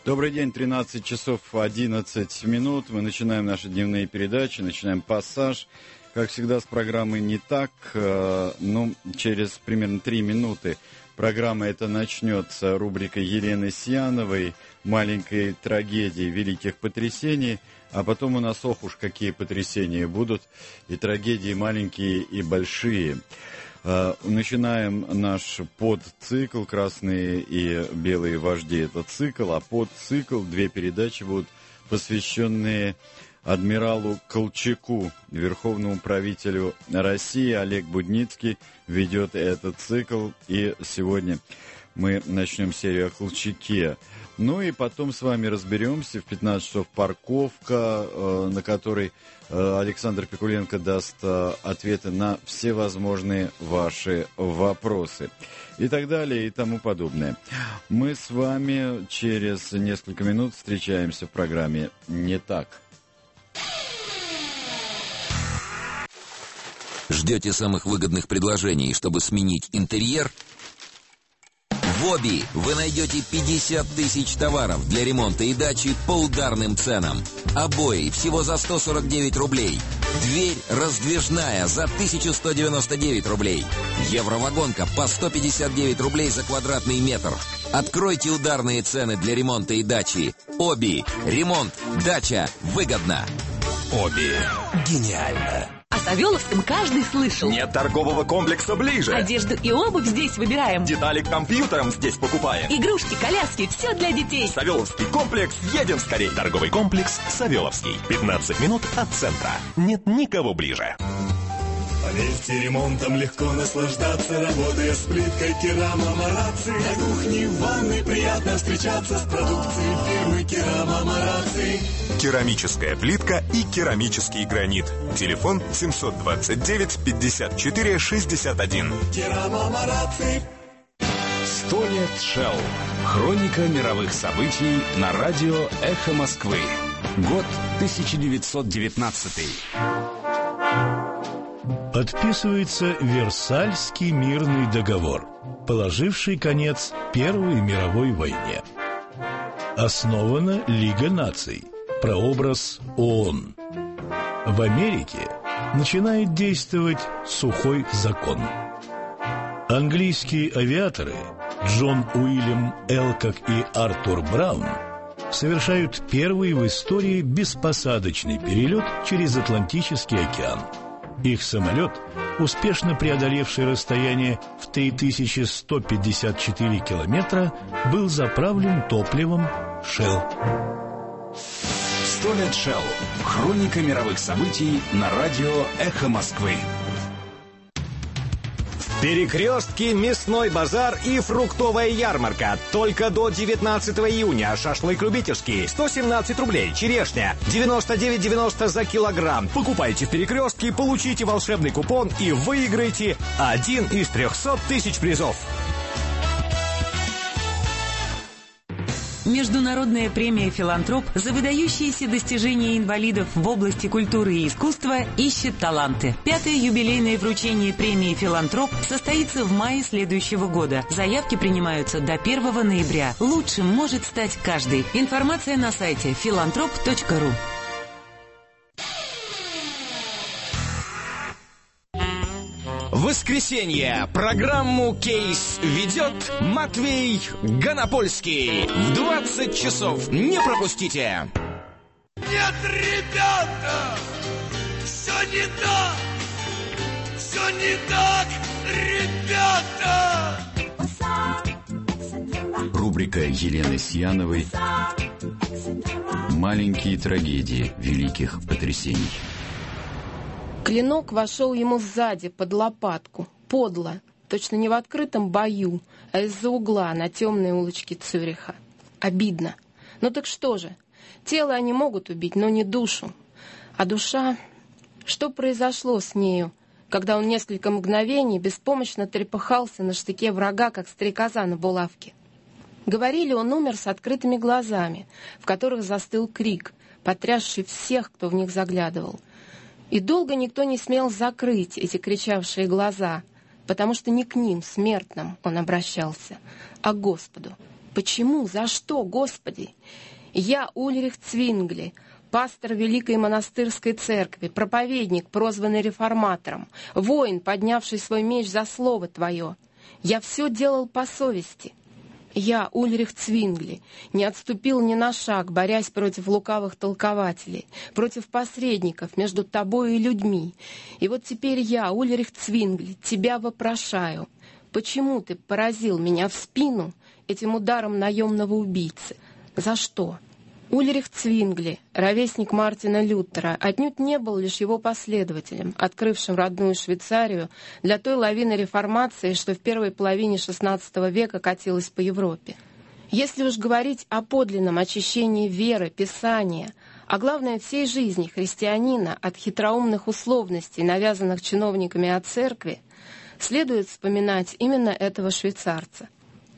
Добрый день, 13 часов 11 минут. Мы начинаем наши дневные передачи, начинаем «Пассаж». Как всегда, с программы «Не так». Через примерно 3 минуты программа эта начнется рубрикой Елены Сьяновой «Маленькой трагедии великих потрясений». А потом у нас, ох уж, какие потрясения будут, и трагедии маленькие, и большие. Начинаем наш подцикл «Красные и белые вожди». Это цикл, а подцикл, 2 передачи будут посвященные адмиралу Колчаку, верховному правителю России. Олег Будницкий ведет этот цикл, и сегодня мы начнем серию о Колчаке. Ну и потом с вами разберемся в 15 часов парковка, на которой Александр Пикуленко даст ответы на все возможные ваши вопросы. И так далее, и тому подобное. Мы с вами через несколько минут встречаемся в программе «Не так». Ждете самых выгодных предложений, чтобы сменить интерьер? В Оби вы найдете 50 тысяч товаров для ремонта и дачи по ударным ценам. Обои всего за 149 рублей. Дверь раздвижная за 1199 рублей. Евровагонка по 159 рублей за квадратный метр. Откройте ударные цены для ремонта и дачи. Оби. Ремонт. Дача. Выгодно. Оби. Гениально. О Савеловском каждый слышал. Нет торгового комплекса ближе. Одежду и обувь здесь выбираем. Детали к компьютерам здесь покупаем. Игрушки, коляски, все для детей. Савеловский комплекс, едем скорей. Торговый комплекс Савеловский. 15 минут от центра. Нет никого ближе. Поверьте, ремонтом легко наслаждаться, работая с плиткой Керама Мараци. На кухне, в ванной приятно встречаться с продукцией фирмы Керама Мараци. Керамическая плитка и керамический гранит. Телефон 729 54 61. Керама Мараци. 100 лет Shell. Хроника мировых событий на радио «Эхо Москвы». Год 1919. Подписывается Версальский мирный договор, положивший конец Первой мировой войне. Основана Лига наций, прообраз ООН. В Америке начинает действовать сухой закон. Английские авиаторы Джон Уильям Элкок и Артур Браун совершают первый в истории беспосадочный перелет через Атлантический океан. Их самолет, успешно преодолевший расстояние в 3154 километра, был заправлен топливом Shell. 100 лет Shell. Хроника мировых событий на радио «Эхо Москвы». Перекрестки, мясной базар и фруктовая ярмарка. Только до 19 июня. Шашлык любительский 117 рублей. Черешня 99,90 за килограмм. Покупайте в Перекрестке, получите волшебный купон и выиграйте 1 из 300 тысяч призов. Международная премия «Филантроп» за выдающиеся достижения инвалидов в области культуры и искусства ищет таланты. 5-е юбилейное вручение премии «Филантроп» состоится в мае следующего года. Заявки принимаются до 1 ноября. Лучшим может стать каждый. Информация на сайте philantrop.ru. Воскресенье. Программу «Кейс» ведет Матвей Гонопольский. В 20 часов. Не пропустите. Нет, ребята, все не так, все не так, ребята. Рубрика Елены Сьяновой «Маленькие трагедии великих потрясений». Клинок вошел ему сзади, под лопатку, подло, точно не в открытом бою, а из-за угла на темной улочке Цюриха. Обидно. Ну так что же? Тело они могут убить, но не душу. А душа... Что произошло с нею, когда он несколько мгновений беспомощно трепыхался на штыке врага, как стрекоза на булавке? Говорили, он умер с открытыми глазами, в которых застыл крик, потрясший всех, кто в них заглядывал. И долго никто не смел закрыть эти кричавшие глаза, потому что не к ним, смертным, он обращался, а к Господу. Почему? За что, Господи? Я Ульрих Цвингли, пастор Великой монастырской церкви, проповедник, прозванный реформатором, воин, поднявший свой меч за слово Твое. Я все делал по совести. Я, Ульрих Цвингли, не отступил ни на шаг, борясь против лукавых толкователей, против посредников между тобой и людьми. И вот теперь я, Ульрих Цвингли, тебя вопрошаю, почему ты поразил меня в спину этим ударом наемного убийцы? За что? Ульрих Цвингли, ровесник Мартина Лютера, отнюдь не был лишь его последователем, открывшим родную Швейцарию для той лавины реформации, что в первой половине XVI века катилась по Европе. Если уж говорить о подлинном очищении веры, Писания, а главное всей жизни христианина от хитроумных условностей, навязанных чиновниками от церкви, следует вспоминать именно этого швейцарца.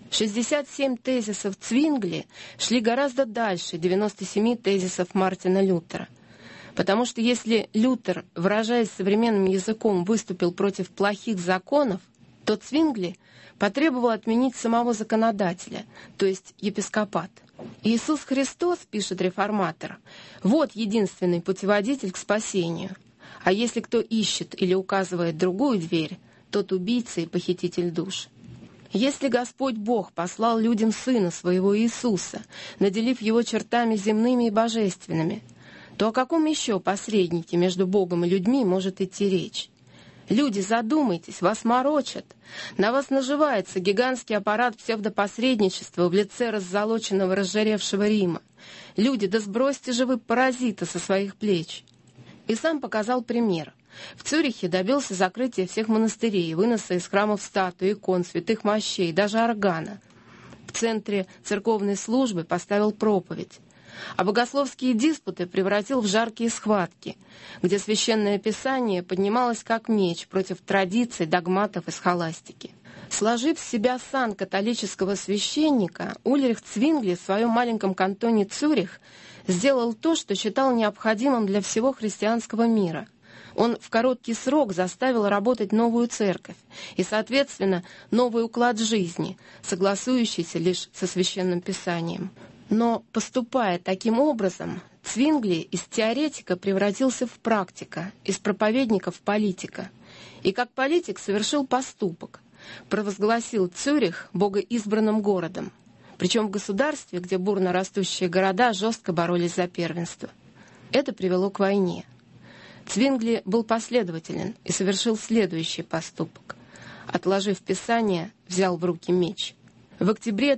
67 тезисов Цвингли шли гораздо дальше 97 тезисов Мартина Лютера. Потому что если Лютер, выражаясь современным языком, выступил против плохих законов, то Цвингли потребовал отменить самого законодателя, то есть епископат. Иисус Христос, пишет реформатор, вот единственный путеводитель к спасению. А если кто ищет или указывает другую дверь, тот убийца и похититель душ. Если Господь Бог послал людям Сына Своего Иисуса, наделив Его чертами земными и божественными, то о каком еще посреднике между Богом и людьми может идти речь? Люди, задумайтесь, вас морочат. На вас наживается гигантский аппарат псевдопосредничества в лице раззолоченного, разжиревшего Рима. Люди, да сбросьте же вы паразита со своих плеч. И сам показал пример. В Цюрихе добился закрытия всех монастырей, выноса из храмов статуй, икон, святых мощей, даже органа. В центре церковной службы поставил проповедь. А богословские диспуты превратил в жаркие схватки, где священное писание поднималось как меч против традиций, догматов и схоластики. Сложив с себя сан католического священника, Ульрих Цвингли в своем маленьком кантоне Цюрих сделал то, что считал необходимым для всего христианского мира. Он в короткий срок заставил работать новую церковь и, соответственно, новый уклад жизни, согласующийся лишь со Священным Писанием. Но, поступая таким образом, Цвингли из теоретика превратился в практика, из проповедника в политика. И как политик совершил поступок, провозгласил Цюрих богоизбранным городом, причем в государстве, где бурно растущие города жестко боролись за первенство. Это привело к войне. Цвингли был последователен и совершил следующий поступок. Отложив Писание, взял в руки меч. В октябре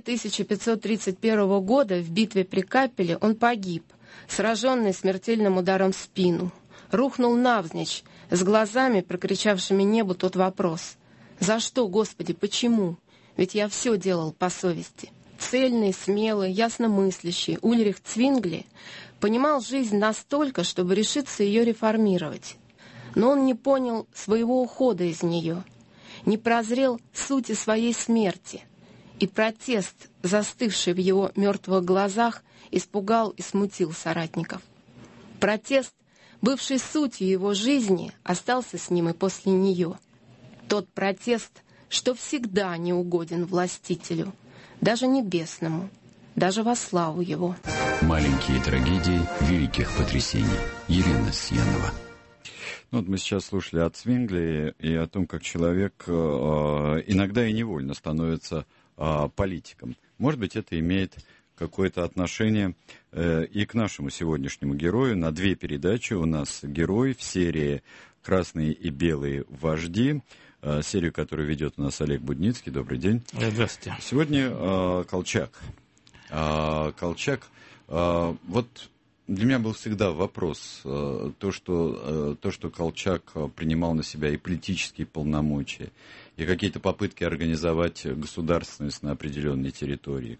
1531 года в битве при Капеле он погиб, сраженный смертельным ударом в спину. Рухнул навзничь, с глазами, прокричавшими небу тот вопрос: «За что, Господи, почему? Ведь я все делал по совести». Цельный, смелый, ясномыслящий Ульрих Цвингли понимал жизнь настолько, чтобы решиться ее реформировать. Но он не понял своего ухода из нее, не прозрел сути своей смерти, и протест, застывший в его мертвых глазах, испугал и смутил соратников. Протест, бывший сутью его жизни, остался с ним и после нее. Тот протест, что всегда неугоден властителю, даже небесному, даже во славу его. Маленькие трагедии великих потрясений. Елена Сьянова. Ну, вот мы сейчас слушали от Цвингли и о том, как человек иногда и невольно становится политиком. Может быть, это имеет какое-то отношение и к нашему сегодняшнему герою. На 2 передачи у нас герой в серии «Красные и белые вожди», серию, которую ведет у нас Олег Будницкий. Добрый день. Здравствуйте. Сегодня Колчак. Колчак. Вот для меня был всегда вопрос, то, что Колчак принимал на себя и политические полномочия, и какие-то попытки организовать государственность на определенной территории.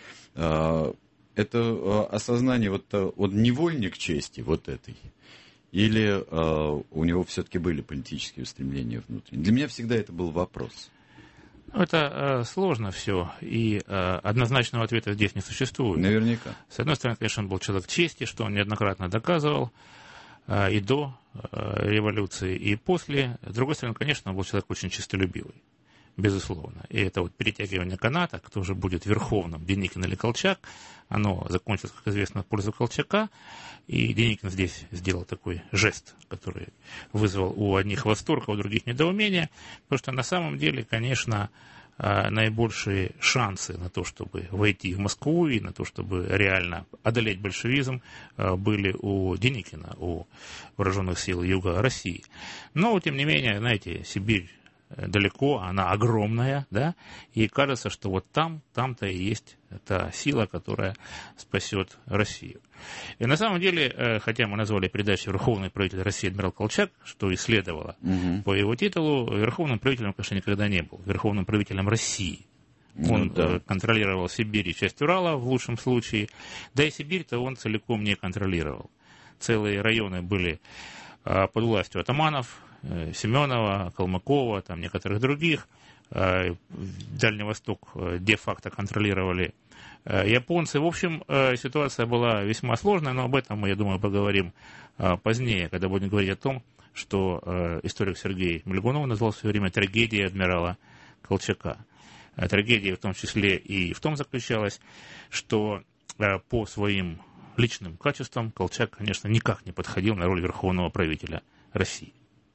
Это осознание вот невольник чести вот этой, или у него все-таки были политические устремления внутренние? Для меня всегда это был вопрос. Это сложно все, и однозначного ответа здесь не существует. Наверняка. С одной стороны, конечно, он был человек чести, что он неоднократно доказывал и до революции, и после. С другой стороны, конечно, он был человек очень честолюбивый. безусловно. И это вот перетягивание каната, кто же будет верховным, Деникин или Колчак, оно закончилось, как известно, в пользу Колчака, и Деникин здесь сделал такой жест, который вызвал у одних восторг, а у других недоумение, потому что на самом деле, конечно, наибольшие шансы на то, чтобы войти в Москву и на то, чтобы реально одолеть большевизм, были у Деникина, у вооруженных сил Юга России. Но, тем не менее, знаете, Сибирь далеко, она огромная, да, и кажется, что вот там-то и есть та сила, которая спасет Россию. И на самом деле, хотя мы назвали передачу «Верховный правитель России адмирал Колчак», что и следовало по его титулу, верховным правителем, конечно, никогда не был, верховным правителем России. Он контролировал Сибирь и часть Урала в лучшем случае, да и Сибирь-то он целиком не контролировал. Целые районы были под властью атаманов, Семенова, Калмыкова, там некоторых других. Дальний Восток де-факто контролировали японцы. В общем, ситуация была весьма сложная, но об этом мы, я думаю, поговорим позднее, когда будем говорить о том, что историк Сергей Мельгунов назвал в свое время трагедией адмирала Колчака. Трагедия в том числе и в том заключалась, что по своим личным качествам Колчак, конечно, никак не подходил на роль верховного правителя России.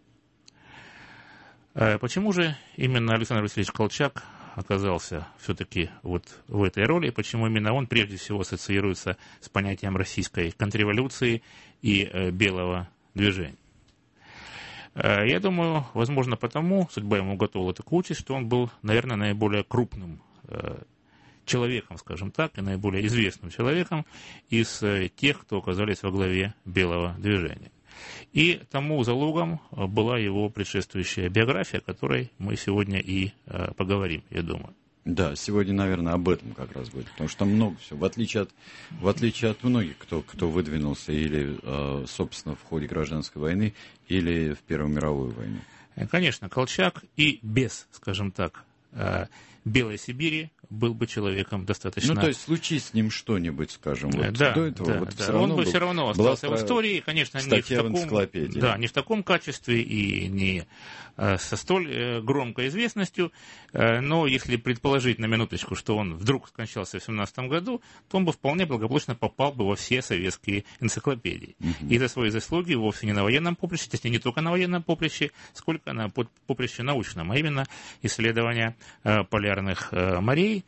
Почему же именно Александр Васильевич Колчак оказался все-таки вот в этой роли, почему именно он прежде всего ассоциируется с понятием российской контрреволюции и белого движения? Я думаю, возможно, потому судьба ему уготовила такую участь, что он был, наверное, наиболее крупным человеком, скажем так, и наиболее известным человеком из тех, кто оказались во главе белого движения. И тому залогом была его предшествующая биография, о которой мы сегодня и поговорим, я думаю. Да, сегодня, наверное, об этом как раз будет, потому что много всего. В отличие от многих, кто выдвинулся или, собственно, в ходе гражданской войны, или в Первую мировую войну. Конечно, Колчак и без, скажем так, Белой Сибири был бы человеком достаточно... Ну, то есть, случись с ним что-нибудь, скажем, вот да, до этого. Да, вот да. Он бы все равно остался в истории, конечно, не в таком качестве и не со столь громкой известностью, но если предположить на минуточку, что он вдруг скончался в 1917 году, то он бы вполне благополучно попал бы во все советские энциклопедии. И за свои заслуги вовсе не на военном поприще, точнее, не только на военном поприще, сколько на поприще научном, а именно исследования полярных морей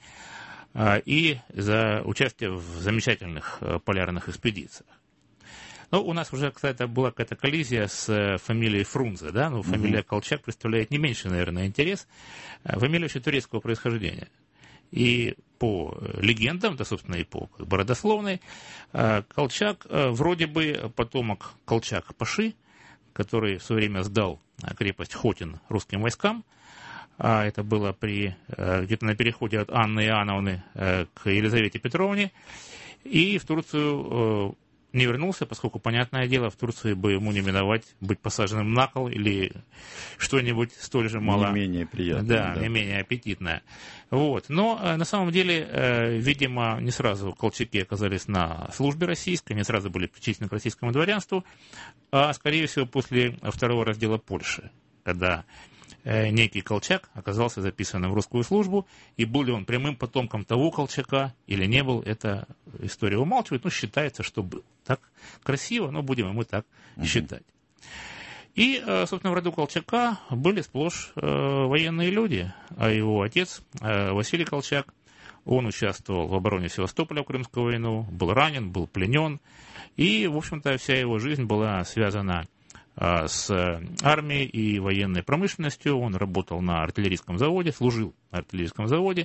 и за участие в замечательных полярных экспедициях. Ну, у нас уже, кстати, была какая-то коллизия с фамилией Фрунзе, да, но фамилия Колчак представляет не меньше, наверное, интерес. Фамилия еще турецкого происхождения. И по легендам, да, собственно, и по родословной, Колчак вроде бы потомок Колчак-Паши, который в свое время сдал крепость Хотин русским войскам. Это было где-то на переходе от Анны Иоанновны к Елизавете Петровне. И в Турцию не вернулся, поскольку, понятное дело, в Турции бы ему не миновать быть посаженным на кол или что-нибудь столь же мало... Не менее приятное. Да, не менее аппетитное. Вот. Но на самом деле, видимо, не сразу колчаки оказались на службе российской, не сразу были причислены к российскому дворянству, а, скорее всего, после второго раздела Польши, когда некий Колчак оказался записанным в русскую службу, и был ли он прямым потомком того Колчака или не был, эта история умалчивает, но считается, что был. Так красиво, но будем и мы так считать. И, собственно, в роду Колчака были сплошь военные люди, а его отец Василий Колчак, он участвовал в обороне Севастополя в Крымскую войну, был ранен, был пленен, и, в общем-то, вся его жизнь была связана с армией и военной промышленностью. Он работал на артиллерийском заводе, служил на артиллерийском заводе.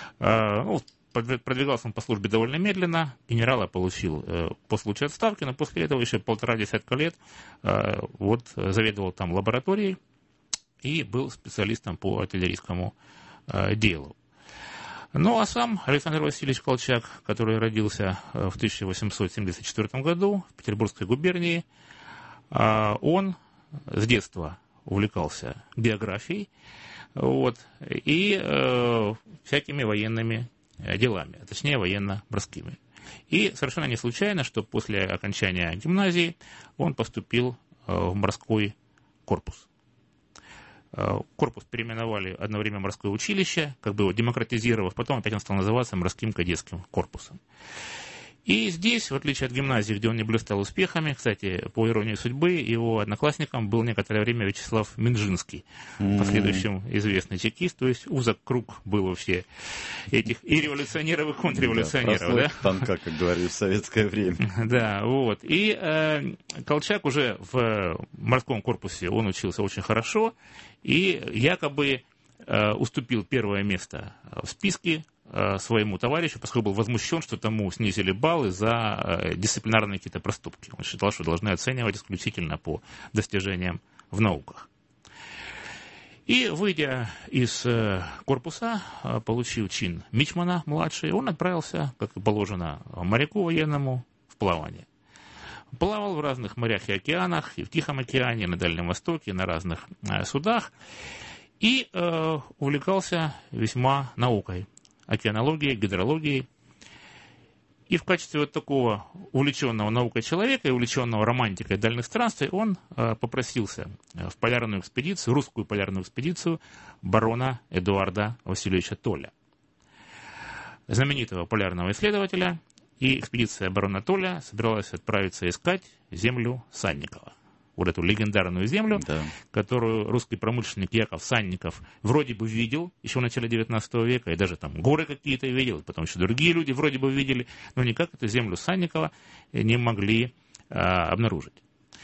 Продвигался он по службе довольно медленно. Генерала получил по случаю отставки, но после этого еще 1,5 десятка лет заведовал там лабораторией и был специалистом по артиллерийскому делу. Ну, а сам Александр Васильевич Колчак, который родился в 1874 году в Петербургской губернии, он с детства увлекался географией и всякими военными делами, а точнее военно-морскими. И совершенно не случайно, что после окончания гимназии он поступил в морской корпус. Корпус переименовали одно время морское училище, как бы его демократизировав, потом опять он стал называться морским кадетским корпусом. И здесь, в отличие от гимназии, где он не блистал успехами, кстати, по иронии судьбы, его одноклассником был некоторое время Вячеслав Минжинский, в последующем известный чекист, то есть узок круг был вообще этих и революционеров, и контрреволюционеров. Да, танка, как говорили в советское время. Да, вот. И Колчак уже в морском корпусе, он учился очень хорошо, и якобы уступил первое место в списке своему товарищу, поскольку был возмущен, что тому снизили баллы за дисциплинарные какие-то проступки. Он считал, что должны оценивать исключительно по достижениям в науках. И, выйдя из корпуса, получив чин мичмана младший, он отправился, как и положено моряку военному, в плавание. Плавал в разных морях и океанах, и в Тихом океане, и на Дальнем Востоке, и на разных судах, и увлекался весьма наукой. Океанологией, гидрологией. И в качестве вот такого увлеченного наукой человека и увлеченного романтикой дальних странствий он попросился в полярную экспедицию, русскую полярную экспедицию барона Эдуарда Васильевича Толля, знаменитого полярного исследователя. И экспедиция барона Толля собиралась отправиться искать землю Санникова. Вот эту легендарную землю, да, которую русский промышленник Яков Санников вроде бы видел еще в начале 19 века, и даже там горы какие-то видел, потом еще другие люди вроде бы видели, но никак эту землю Санникова не могли обнаружить.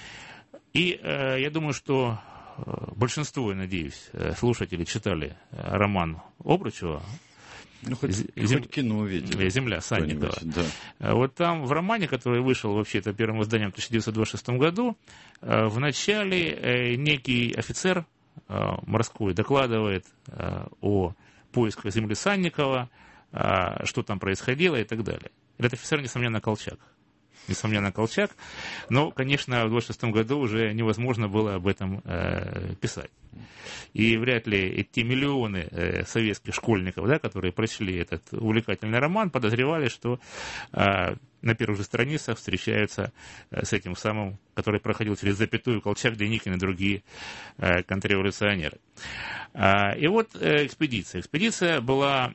И я думаю, что большинство, я надеюсь, слушателей читали роман Обручева. Ну, хоть кино видели. «Земля Санникова». Да. Вот там в романе, который вышел вообще-то первым изданием в 1926 году, в начале некий офицер морской докладывает о поисках земли Санникова, что там происходило и так далее. Этот офицер, несомненно, Колчак. Но, конечно, в 1926 году уже невозможно было об этом писать. И вряд ли те миллионы советских школьников, да, которые прочли этот увлекательный роман, подозревали, что на первых же страницах встречаются с этим самым, который проходил через запятую Колчак, Деникин и другие контрреволюционеры. И вот экспедиция. Экспедиция была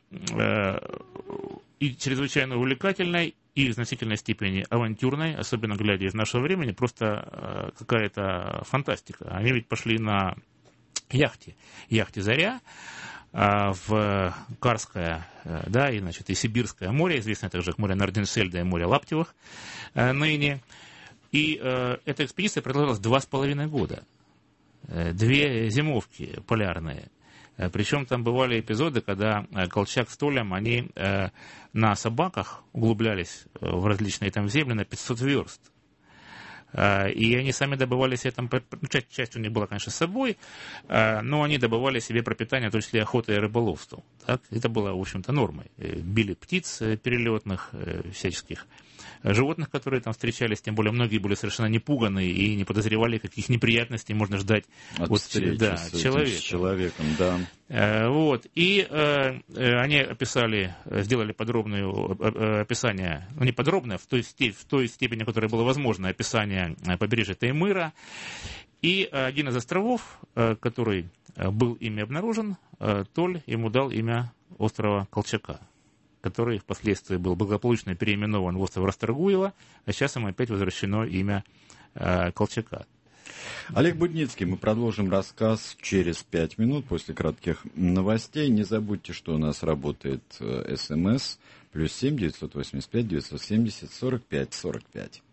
и чрезвычайно увлекательной, и в значительной степени авантюрной, особенно глядя из нашего времени, просто какая-то фантастика. Они ведь пошли на яхте «Заря» в Карское, да, и, значит, и Сибирское море, известное также как море Норденсельда и море Лаптевых ныне. И эта экспедиция продолжалась 2,5 года. 2 зимовки полярные. Причем там бывали эпизоды, когда Колчак с Толлем, они на собаках углублялись в различные там земли на 500 верст. И они сами добывали себе там, часть у них была, конечно, с собой, но они добывали себе пропитание, в том числе охотой и рыболовством. Так? Это было, в общем-то, нормой. Били птиц перелетных, всяческих животных, которые там встречались, тем более многие были совершенно не пуганы и не подозревали, каких неприятностей можно ждать от встречи с человеком. Да. Вот. И они описали, сделали подробное описание, ну не подробное, в той степени, в которой было возможно, описание побережья Таймыра. И один из островов, который был ими обнаружен, Толь ему дал имя острова Колчака, который впоследствии был благополучно переименован в остров Расторгуева, а сейчас ему опять возвращено имя Колчака. Олег Будницкий, мы продолжим рассказ через 5 минут после кратких новостей. Не забудьте, что у нас работает СМС +7 985 970 45 45.